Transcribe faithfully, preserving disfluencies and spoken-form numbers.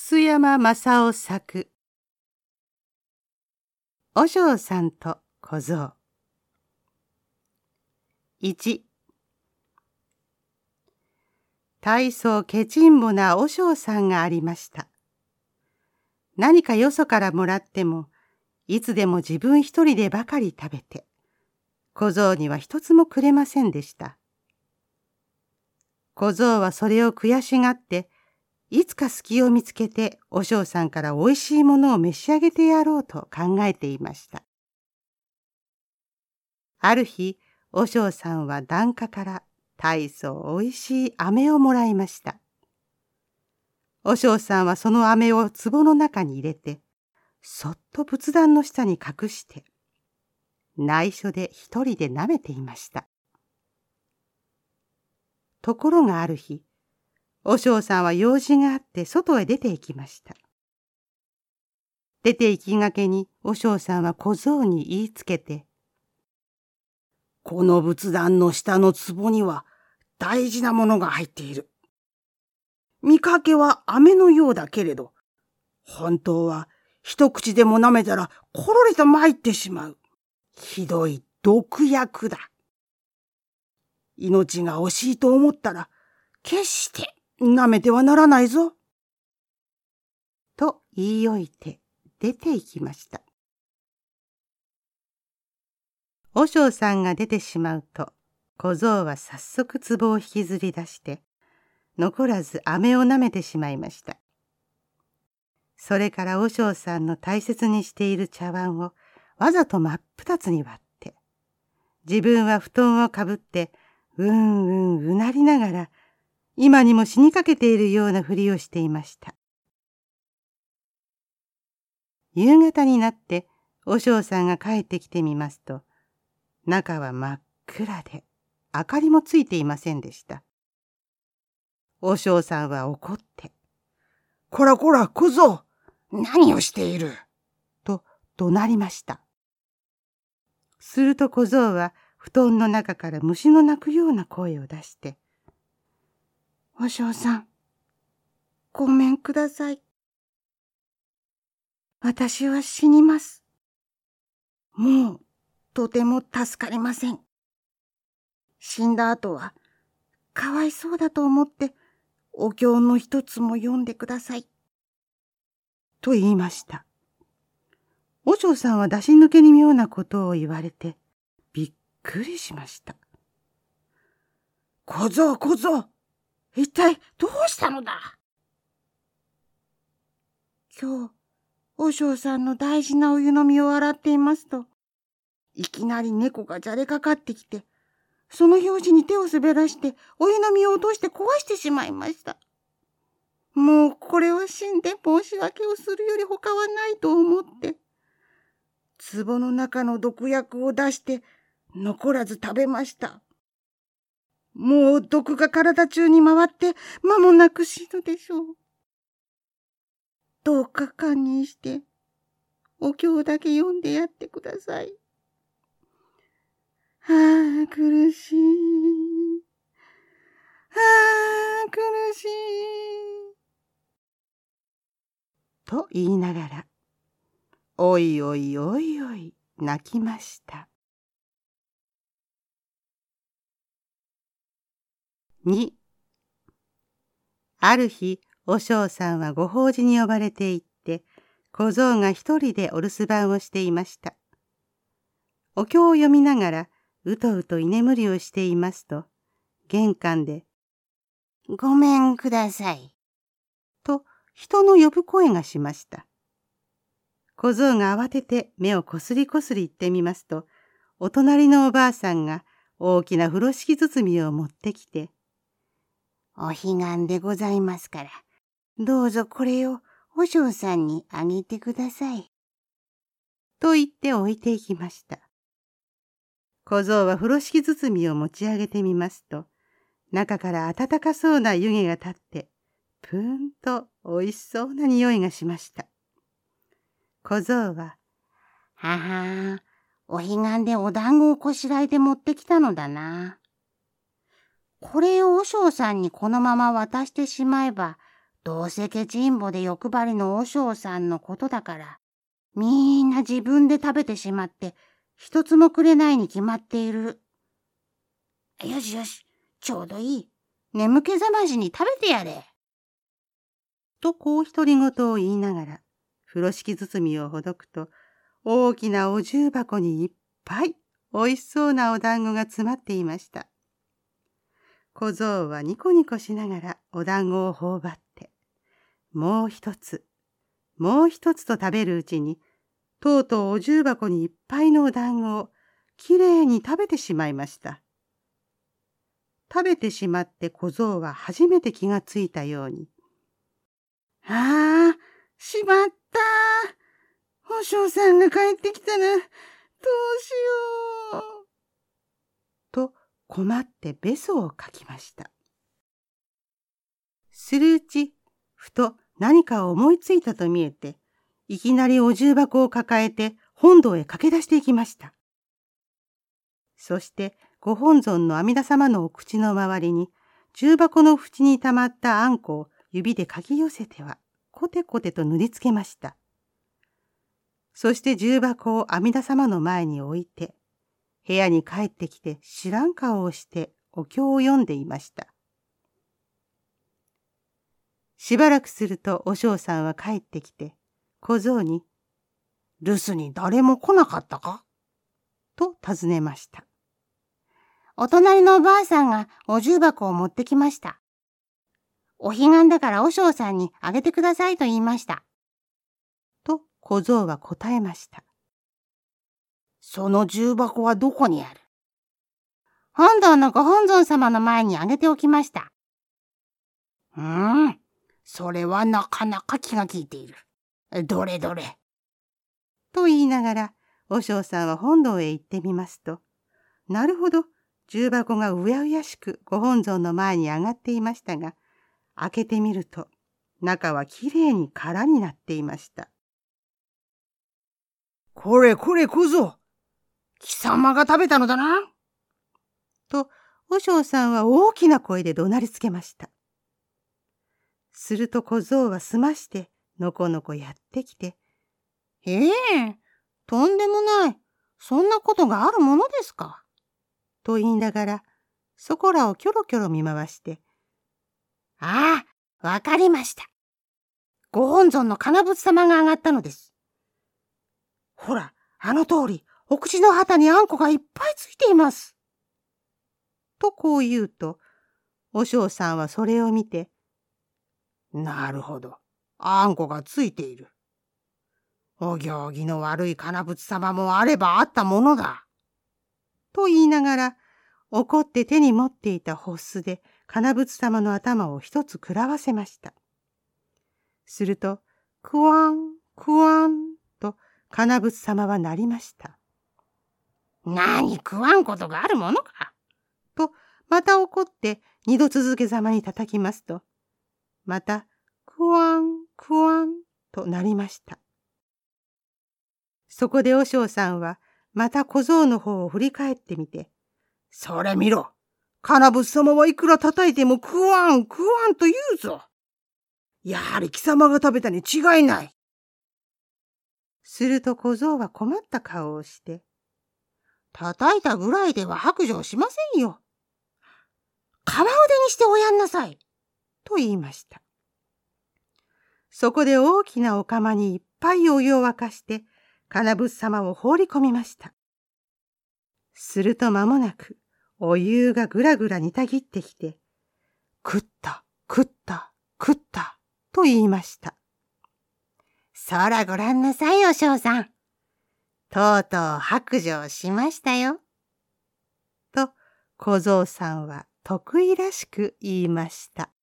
楠山正夫作。和尚さんと小僧。いち。大層ケチンボな和尚さんがありました。何かよそからもらっても、いつでも自分一人でばかり食べて、小僧には一つもくれませんでした。小僧はそれを悔しがって、いつか隙を見つけて和尚さんからおいしいものを召し上げてやろうと考えていました。ある日、和尚さんは檀家から大層おいしい飴をもらいました。和尚さんはその飴を壺の中に入れて、そっと仏壇の下に隠して、内緒で一人で舐めていました。ところがある日、和尚さんは用事があって外へ出て行きました。出て行きがけに和尚さんは小僧に言いつけて、 この仏壇の下の壺には大事なものが入っている。見かけは飴のようだけれど、本当は一口でも舐めたらころりと参ってしまう。ひどい毒薬だ。命が惜しいと思ったら、決して舐めてはならないぞ。 と言い置いて出て行きました。和尚さんが出てしまうと、小僧は早速壺を引きずり出して、残らず飴を舐めてしまいました。それから和尚さんの大切にしている茶碗をわざと真っ二つに割って、自分は布団をかぶって、うんうんうなりながら、今にも死にかけているようなふりをしていました。夕方になって和尚さんが帰ってきてみますと、中は真っ暗で明かりもついていませんでした。和尚さんは怒って、 こらこら小僧、何をしていると怒鳴りました。すると小僧は布団の中から虫の鳴くような声を出して、和尚さん、ごめんください。私は死にます。 もう、とても助かりません。死んだ後は、かわいそうだと思って、お経の一つも読んでください。 と言いました。和尚さんは出し抜けに妙なことを言われて、びっくりしました。 小僧小僧、一体どうしたのだ。 今日、和尚さんの大事なお湯飲みを洗っていますと、いきなり猫がじゃれかかってきて、その拍子に手を滑らしてお湯飲みを落として壊してしまいました。もうこれは死んで申し訳をするより他はないと思って、壺の中の毒薬を出して残らず食べました。もう毒が体中に回って間もなく死ぬでしょう。どうか堪忍してお経だけ読んでやってください。ああ、苦しい。ああ、苦しい。 と言いながら、おいおいおいおい泣きました。に。ある日、和尚さんはご法事に呼ばれて行って、小僧が一人でお留守番をしていました。お経を読みながら、うとうと居眠りをしていますと、玄関で、 ごめんください。 と人の呼ぶ声がしました。小僧が慌てて目をこすりこすり言ってみますと、お隣のおばあさんが大きな風呂敷包みを持ってきて、 お彼岸でございますから、どうぞこれを和尚さんにあげてください。 と言って置いていきました。小僧は風呂敷包みを持ち上げてみますと、中から温かそうな湯気が立って、ぷーんとおいしそうな匂いがしました。小僧は、 はは、お彼岸でお団子をこしらえて持ってきたのだな。これを和尚さんにこのまま渡してしまえば、 どうせケチンボで欲張りの和尚さんのことだから、みんな自分で食べてしまって、一つもくれないに決まっている。よしよし、ちょうどいい。眠気覚ましに食べてやれ。 とこう独り言を言いながら、風呂敷包みをほどくと、大きなお重箱にいっぱいおいしそうなお団子が詰まっていました。小僧はニコニコしながらお団子を頬張って、もう一つ、もう一つと食べるうちに、とうとうお重箱にいっぱいのお団子をきれいに食べてしまいました。食べてしまって小僧は初めて気がついたように、 ああ、しまった。和尚さんが帰ってきたら、どうしよう。 と困ってべそをかきました。するうち、ふと何かを思いついたと見えて、いきなりお重箱を抱えて本堂へ駆け出していきました。そしてご本尊の阿弥陀様のお口の周りに、重箱の縁にたまったあんこを指でかき寄せては、コテコテと塗りつけました。そして重箱を阿弥陀様の前に置いて、部屋に帰ってきて知らん顔をしてお経を読んでいました。しばらくすると和尚さんは帰ってきて、小僧に、 留守に誰も来なかったかと尋ねました。 お隣のおばあさんがお重箱を持ってきました。お彼岸だから和尚さんにあげてくださいと言いました。 と小僧は答えました。 その重箱はどこにある？ 本堂のご本尊様の前にあげておきました。 うーん、それはなかなか気が利いている。どれどれ。 と言いながら、和尚さんは本堂へ行ってみますと、なるほど、重箱がうやうやしくご本尊の前に上がっていましたが、開けてみると、中はきれいに空になっていました。 これこれ小僧、貴様が食べたのだな。 と、和尚さんは大きな声で怒鳴りつけました。すると小僧はすまして、のこのこやってきて、 ええ、とんでもない。そんなことがあるものですか。 と言いながら、そこらをキョロキョロ見回して、 ああ、わかりました。ご本尊の金仏様が上がったのです。ほら、あの通り、お口の旗にあんこがいっぱいついています。 とこう言うと、和尚さんはそれを見て、 なるほど、あんこがついている。お行儀の悪い金仏様もあればあったものだ。 と言いながら、怒って手に持っていたホスで金仏様の頭を一つ食らわせました。すると、クワン、クワンと金仏様は鳴りました。 何、食わんことがあるものか。 と、また怒って二度続けざまに叩きますと、また、クワン、クワンと鳴りました。そこで和尚さんは、また小僧の方を振り返ってみて、 それ見ろ。金仏様はいくら叩いても食わん、食わんと言うぞ。やはり貴様が食べたに違いない。 すると小僧は困った顔をして、 叩いたぐらいでは白状しませんよ。川腕にしておやんなさい。 と言いました。そこで大きなお釜にいっぱいお湯を沸かして、金仏様を放り込みました。すると間もなく、お湯がぐらぐら煮たぎってきて、食った、食った、食った、と言いました。 そらごらんなさい、和尚さん。とうとう白状しましたよ。 と、小僧さんは得意らしく言いました。